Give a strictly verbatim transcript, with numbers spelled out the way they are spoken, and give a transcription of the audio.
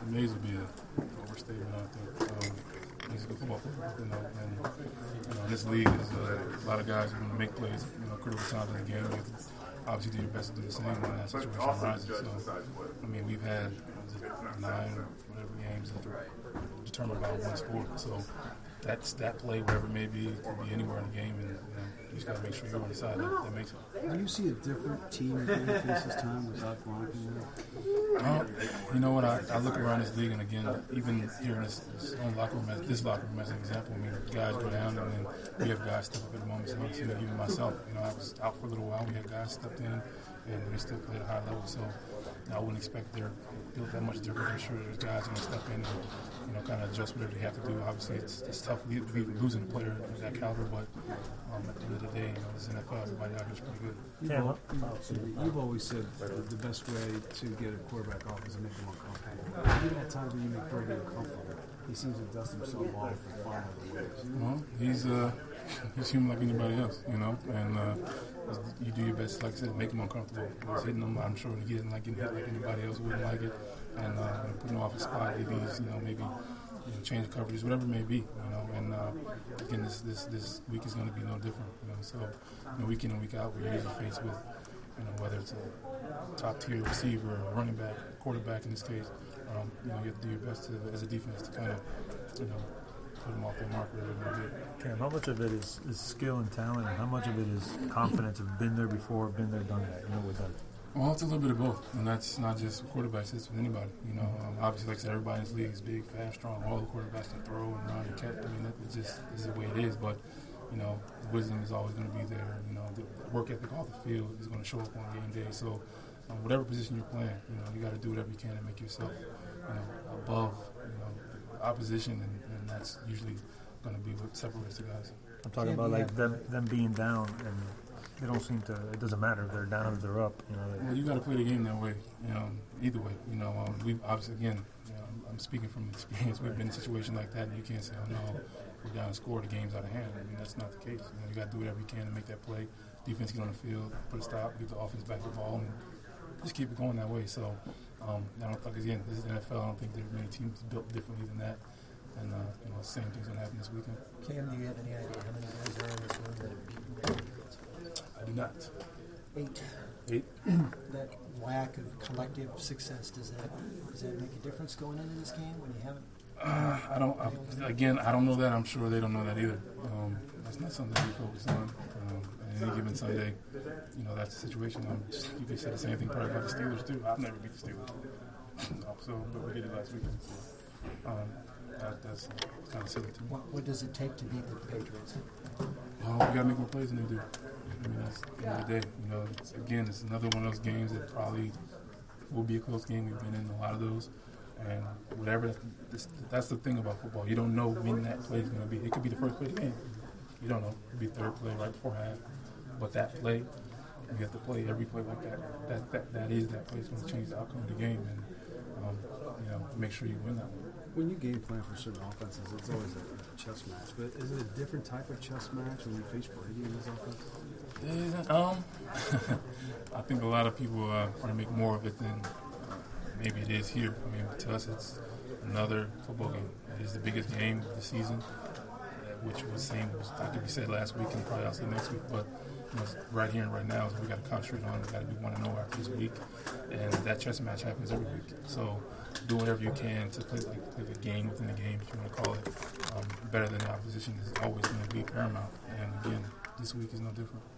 amazed would be an overstatement out there. Um, he's a good football player, you know, and you know, this league is uh, a lot of guys who want to make plays, you know, critical times in the game. You have to obviously do your best to do the same when that situation arises. So, I mean, we've had nine or whatever games that are determined by one score. So that's that play, wherever it may be, it could be anywhere in the game, and you know, you just got to make sure you're on the side that, that makes it. Do you see a different team at the face this time without Gronk in there? Uh, you know what? I, I look around this league, and again, even here in this, this own locker room, as, this locker room as an example, I mean, guys go down, and then we have guys step up at the moments. And you know, even myself, you know, I was out for a little while. We had guys stepped in, and we still played at a high level. So you know, I wouldn't expect they're built that much different. I'm sure there's guys going to step in and you know, kind of adjust whatever they have to do. Obviously, it's, it's tough losing a player of that caliber, but um, at the end of the day, you know, this N F L, everybody out here is pretty good. You've, yeah, al- you've, you've always said that the best way to get a quarterback off is to make him uncomfortable. Even at times when you make Brady uncomfortable, he seems to dust himself off and find other ways. Well, he's uh, he's human like anybody else, you know, and uh, you do your best, like I said, make him uncomfortable. He's hitting him. I'm sure he doesn't like getting hit like anybody else wouldn't like it, and uh, putting him off his spot. Maybe he's, you know, maybe you know, change the coverages, whatever it may be, you know. And uh, again, this this this week is going to be no different, you know. So, you know, week in and week out, we're usually faced with, you know, whether it's a top tier receiver, or running back, quarterback in this case. Um, you know, you have to do your best to, as a defense to kind of, you know, put them off their mark, whatever it may be. Cam, how much of it is, is skill and talent, and how much of it is confidence of been there before, been there, done that, you know, with them? Well, it's a little bit of both, and that's not just quarterbacks, it's with anybody. You know, um, obviously, like I said, everybody in this league is big, fast, strong. All the quarterbacks can throw and run and catch. I mean, it's just this is the way it is. But you know, wisdom is always going to be there. You know, the work ethic off the field is going to show up on game day. So, um, whatever position you're playing, you know, you got to do whatever you can to make yourself, you know, above, you know, opposition, and, and that's usually going to be what separates the guys. I'm talking about like them, them being down, and they don't seem to. It doesn't matter if they're down or they're up. You know. Well, you got to play the game that way. You know, either way. You know, um, we obviously again, you know, I'm speaking from experience. We've been in a situation like that, and you can't say, "Oh no, we're down and score. The game's out of hand." I mean, that's not the case. You know, you got to do whatever you can to make that play. Defense get on the field, put a stop, give the offense back the ball, and just keep it going that way. So, um, I don't think again, this is the N F L. I don't think there are many teams built differently than that. And, uh, you know, same thing's going to happen this weekend. Cam, do you have any idea how many guys are in this room that have beaten the Patriots? I do not. Eight. Eight. That lack of collective success, does that does that make a difference going into this game when you haven't? Uh, I don't, I, again, I don't know that. I'm sure they don't know that either. Um, that's not something we focus on. Um, and any given Sunday, you know, that's the situation. Um, you can say the same thing probably about the Steelers, too. I've never beat the Steelers. no, so, but we did it last weekend. So, um, That, that's kind of silly to me. What, what does it take to beat the Patriots? Well, we got to make more plays than they do. I mean, that's the end of the day. You know, it's, again, it's another one of those games that probably will be a close game. We've been in a lot of those. And whatever, this, that's the thing about football. You don't know when that play is going to be. It could be the first play of the game. You don't know. It could be the third play right before half. But that play, you have to play every play like that. That that, that is that play. It's going to change the outcome of the game. And, um, you know, make sure you win that one. When you game plan for certain offenses, it's always a, a chess match. But is it a different type of chess match when you face Brady in this offense? Yeah, um, I think a lot of people uh, want to make more of it than uh, maybe it is here. I mean, to us, it's another football game. It is the biggest game of the season, which was same like we said last week and probably also next week. But you know, right here and right now is what we got to concentrate on. We got to be one and zero after this week, and that chess match happens every week. So do whatever you can to play like play the game within the game, if you want to call it. Um, better than the opposition is always going to be paramount. And again, this week is no different.